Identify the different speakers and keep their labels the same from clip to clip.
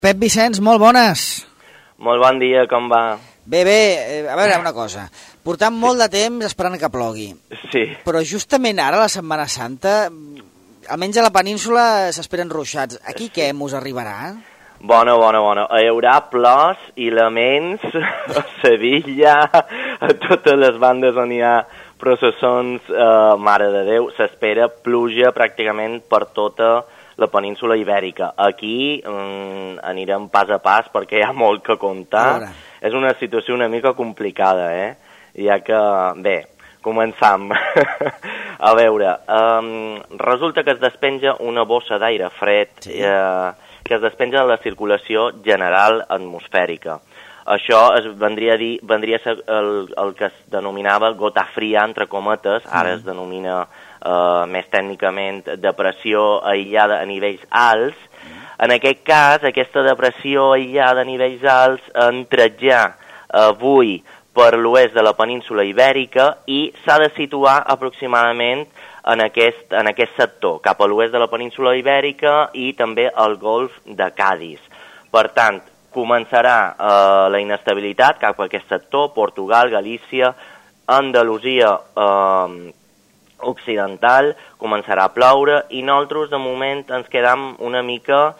Speaker 1: Pep Vicenç, molt bones.
Speaker 2: Molt bon dia, com va?
Speaker 1: Bé, a veure una cosa. Portam molt de temps esperant que plogui.
Speaker 2: Sí.
Speaker 1: Però justament ara, la Setmana Santa, almenys a la península s'esperen ruixats. Aquí què mos arribarà?
Speaker 2: Bona. Hi haurà plors i laments a Sevilla, a totes les bandes on hi ha processons, Mare de Déu. S'espera pluja pràcticament per tota la península ibèrica. Aquí anirem pas a pas perquè hi ha molt que contar. És una situació una mica complicada, ja que, bé, començam. A veure, resulta que es despenja una bossa d'aire fred, sí, que es despenja de la circulació general atmosfèrica. Això vendria a ser el que es denominava gota fria, entre cometes, ara es denomina més tècnicament depressió aïllada a nivells alts. En aquest cas, aquesta depressió aïllada a nivells alts entra ja avui per l'oest de la península ibèrica i s'ha de situar aproximadament en aquest sector, cap a l'oest de la península ibèrica i també al golf de Cadis. Per tant, començarà la inestabilitat cap a aquest sector, Portugal, Galícia, Andalusia occidental, començarà a ploure i nosaltres de moment ens quedam una mica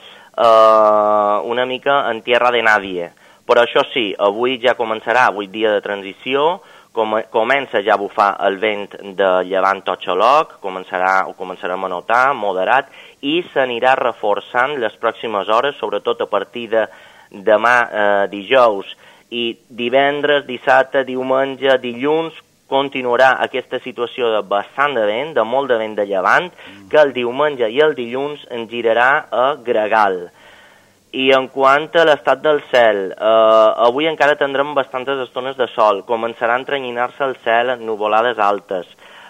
Speaker 2: en tierra de nadie. Però això sí, avui ja començarà, avui dia de transició, comença ja a bufar el vent de llevant totxoloc, començarem a notar, moderat, i s'anirà reforçant les pròximes hores, sobretot a partir de demà dijous i divendres, dissabte, diumenge, dilluns, continuarà aquesta situació de bastant de vent, de molt de vent de llevant, que el diumenge i el dilluns en girarà a gregal. I en quant a l'estat del cel, avui encara tindrem bastantes estones de sol, començarà a entranyinar-se el cel en nuvolades altes,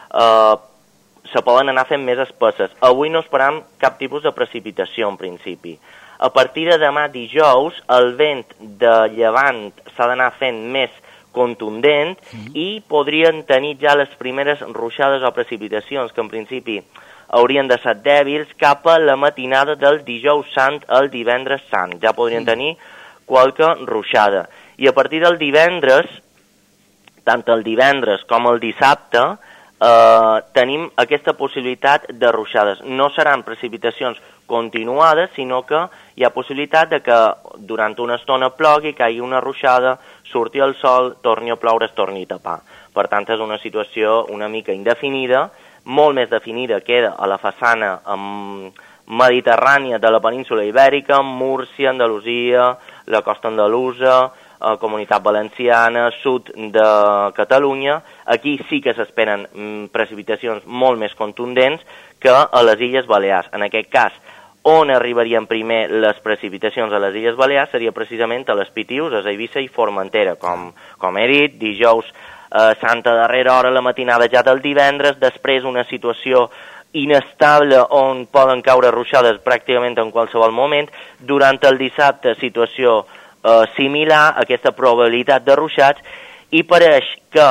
Speaker 2: se poden anar fent més espesses. Avui no esperam cap tipus de precipitació en principi. A partir de demà dijous, el vent de llevant s'ha d'anar fent més contundent i podrien tenir ja les primeres ruixades o precipitacions, que en principi haurien de ser dèbils, cap a la matinada del dijous sant al divendres sant. Ja podrien tenir qualque ruixada. I a partir del divendres, tant el divendres com el dissabte, tenim aquesta possibilitat de ruixades. No seran precipitacions continuades, sinó que hi ha possibilitat de que durant una estona plogui, caigui una ruixada, surti el sol, torni a ploure, es torni a tapar. Per tant, és una situació una mica indefinida, molt més definida queda a la façana mediterrània de la península ibèrica, Múrcia, Andalusia, la costa andalusa, Comunitat Valenciana, sud de Catalunya. Aquí sí que s'esperen precipitacions molt més contundents que a les Illes Balears. En aquest cas, on arribarien primer les precipitacions a les Illes Balears seria precisament a les Pitius, a Eivissa i Formentera. Com he dit, dijous santa darrera hora, la matinada ja del divendres, després una situació inestable on poden caure ruixades pràcticament en qualsevol moment. Durant el dissabte, situació similar, aquesta probabilitat de ruixats, i pareix que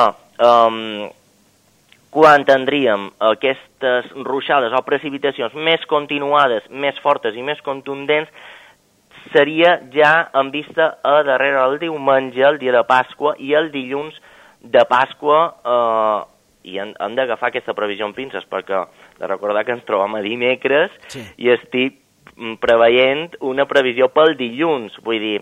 Speaker 2: quan tindríem aquestes ruixades o precipitacions més continuades, més fortes i més contundents, seria ja en vista a darrere del diumenge, el dia de Pasqua, i el dilluns de Pasqua, i hem d'agafar aquesta previsió amb pinces, perquè de recordar que ens trobam a dimecres, sí, i estic preveient una previsió pel dilluns, vull dir,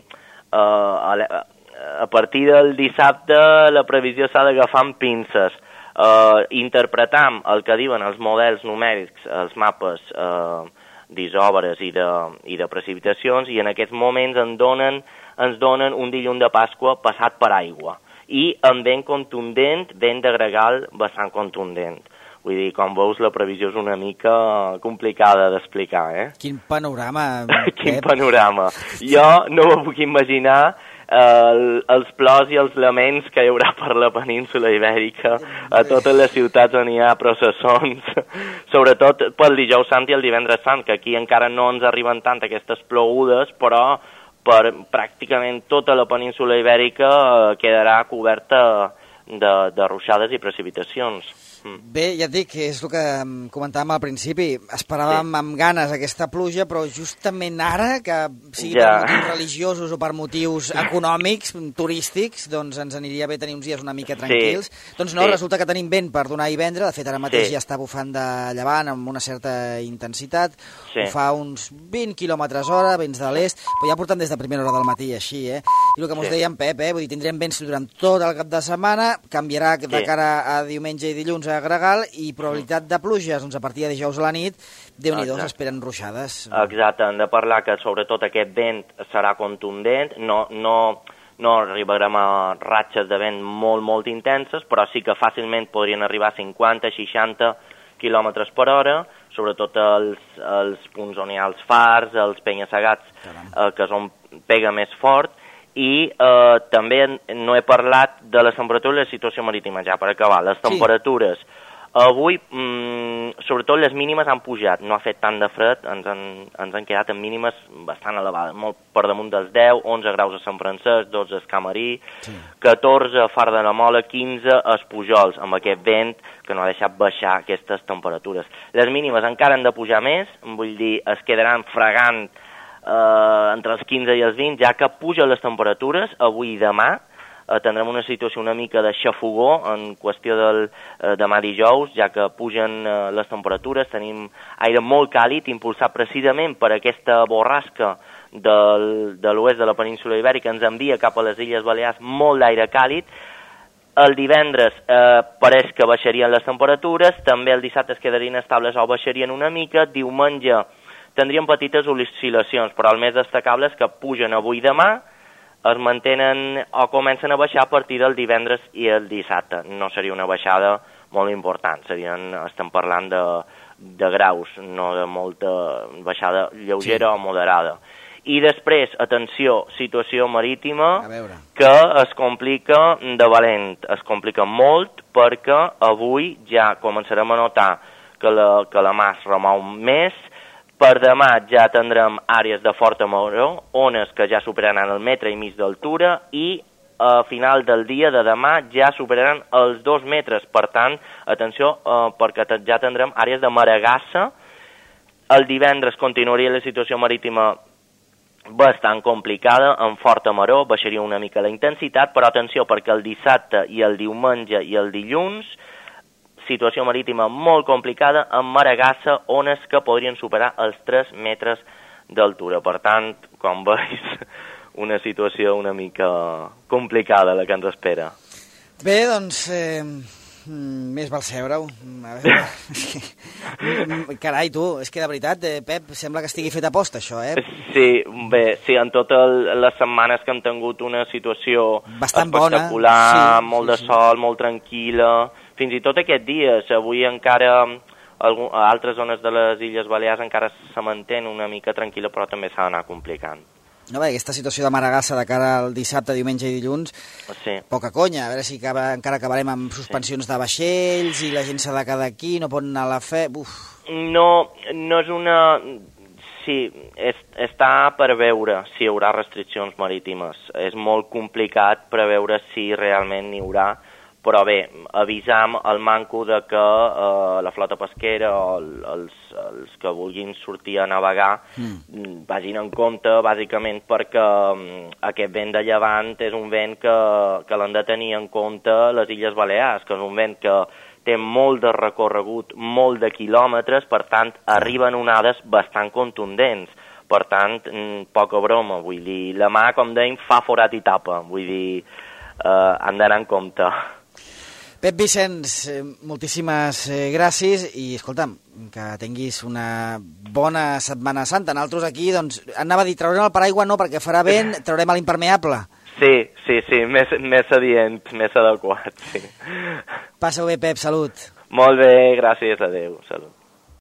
Speaker 2: a partir del dissabte la previsió s'ha d'agafar amb pinces. Interpretam el que diuen els models numèrics, els mapes d'isòbares i de precipitacions, i en aquests moments ens donen un dilluns de Pasqua passat per aigua i amb vent contundent, vent de gregal bastant contundent. Vull dir, com veus, la previsió és una mica complicada d'explicar,
Speaker 1: Quin panorama,
Speaker 2: Quin panorama. Jo no m'ho puc imaginar els plors i els laments que hi haurà per la península ibèrica, a totes les ciutats on hi ha processons, sobretot pel dijous sant i el divendres sant, que aquí encara no ens arriben tant aquestes plogudes, però per pràcticament tota la península ibèrica quedarà coberta de ruixades i precipitacions.
Speaker 1: Bé, ja et dic, és el que comentàvem al principi. Esperàvem amb ganes aquesta pluja, però justament ara, que sigui per motius religiosos o per motius econòmics, turístics, doncs ens aniria bé tenir uns dies una mica tranquils. Doncs no, resulta que tenim vent per donar i vendre. De fet, ara mateix ja està bufant de llevant amb una certa intensitat. Ho fa uns 20 km/h, vents de l'est, però ja portem des de primera hora del matí així, I el que mos deia en Pep, vull dir, tindrem vents durant tot el cap de setmana, canviarà de cara a diumenge i dilluns a Gregal, i probabilitat de pluges, doncs a partir de dijous a la nit, Déu-n'hi-do, s'esperen ruixades.
Speaker 2: Exacte, hem de parlar que sobretot aquest vent serà contundent, no arribarem a ratxes de vent molt intenses, però sí que fàcilment podrien arribar a 50-60 km/h, sobretot els punts on hi ha els fars, els penya-segats, que és on pega més fort, i també no he parlat de les temperatures i la situació marítima, ja per acabar. Les temperatures, avui, sobretot les mínimes han pujat, no ha fet tant de fred, ens han quedat en mínimes bastant elevades, molt per damunt dels 10, 11 graus a Sant Francesc, 12 a Escamarí, 14 a Far de la Mola, 15 a Espujols, amb aquest vent que no ha deixat baixar aquestes temperatures. Les mínimes encara han de pujar més, vull dir, es quedaran fregant entre els 15 i els 20, ja que pugen les temperatures, avui i demà, tindrem una situació una mica de xafogó en qüestió del demà dijous, ja que pugen les temperatures, tenim aire molt càlid, impulsat precisament per aquesta borrasca de l'oest de la península ibèrica, ens envia cap a les Illes Balears molt d'aire càlid. El divendres pareix que baixarien les temperatures, també el dissabte es quedarien estables o baixarien una mica, diumenge tindrien petites oscil·lacions, però el més destacable és que pugen avui i demà, es mantenen o comencen a baixar a partir del divendres i el dissabte. No seria una baixada molt important, estem parlant de graus, no de molta baixada lleugera o moderada. I després, atenció, situació marítima, que es complica de valent, es complica molt perquè avui ja començarem a notar que la mar es remou més. Per demà ja tindrem àrees de forta maró, ones que ja superaran el 1,5 metres d'altura i a final del dia de demà ja superaran els 2 metres. Per tant, atenció, perquè ja tindrem àrees de maregassa. El divendres continuaria la situació marítima bastant complicada, amb forta maró, baixaria una mica la intensitat, però atenció, perquè el dissabte i el diumenge i el dilluns situació marítima molt complicada, amb maregassa, ones que podrien superar els 3 metres d'altura. Per tant, com veus, una situació una mica complicada la que ens espera.
Speaker 1: Bé, doncs, més val seure-ho. Carai, tu, és que de veritat, Pep, sembla que estigui fet a posta, això,
Speaker 2: Sí, bé, sí, en totes les setmanes que hem tingut una situació
Speaker 1: bastant
Speaker 2: espectacular, bona, molt de sol, molt tranquil·la. Fins i tot aquests dies, avui encara a altres zones de les Illes Balears encara se mantén una mica tranquil·la, però també s'ha d'anar complicant.
Speaker 1: No, bé, aquesta situació de maregassa de cara al dissabte, diumenge i dilluns, poca conya, a veure si encara acabarem amb suspensions de vaixells i la gent s'ha de quedar aquí, no pot anar a la fe...
Speaker 2: No és una... Sí, està per veure si hi haurà restriccions marítimes. És molt complicat preveure si realment n'hi haurà, però bé, avisam el manco de que la flota pesquera o els que vulguin sortir a navegar vagin en compte, bàsicament perquè aquest vent de llevant és un vent que l'han de tenir en compte les Illes Balears, que és un vent que té molt de recorregut, molt de quilòmetres, per tant, arriben onades bastant contundents. Per tant, poca broma, vull dir, la mà, com dèiem, fa forat i tapa, vull dir, han d'anar en compte.
Speaker 1: Pep Vicenç, moltíssimes gràcies i, escolta'm, que tinguis una bona Setmana Santa. Nosaltres aquí, doncs, anava a dir, traurem el paraigua no, perquè farà vent, traurem l'impermeable.
Speaker 2: Sí, més adient, més adequat, sí.
Speaker 1: Passa-ho bé, Pep, salut.
Speaker 2: Molt bé, gràcies, adéu, salut.